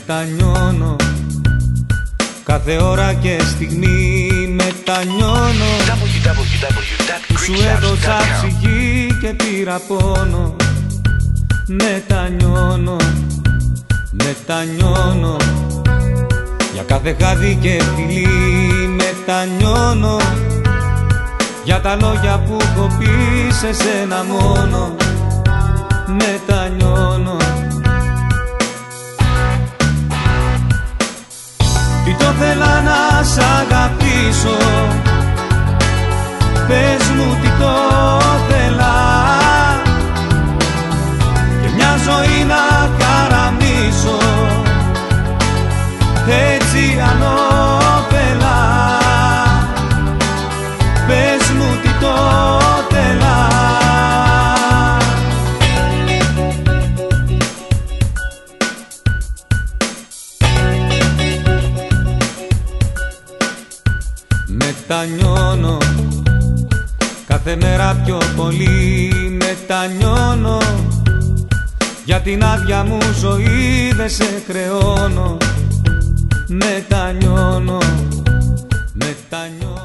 μετανιώνω, κάθε ώρα και στιγμή μετανιώνω. Σου έδωσα ψυχή και πήρα πόνο. Μετανιώνω, μετανιώνω, για κάθε χάδι και φιλί μετανιώνω, για τα λόγια που έχω πει σε σένα μόνο. Μετανιώνω. Τι το θέλα να σ' αγαπήσω, πες μου τι το θέλα, και μια ζωή να χαραμίσω έτσι ανώπελα. Πες μου τι το θέλα. Μετανιώνω, κάθε μέρα πιο πολύ μετανιώνω, για την άδεια μου ζωή δεν σε χρεώνω. Μετανιώνω, μετανιώνω.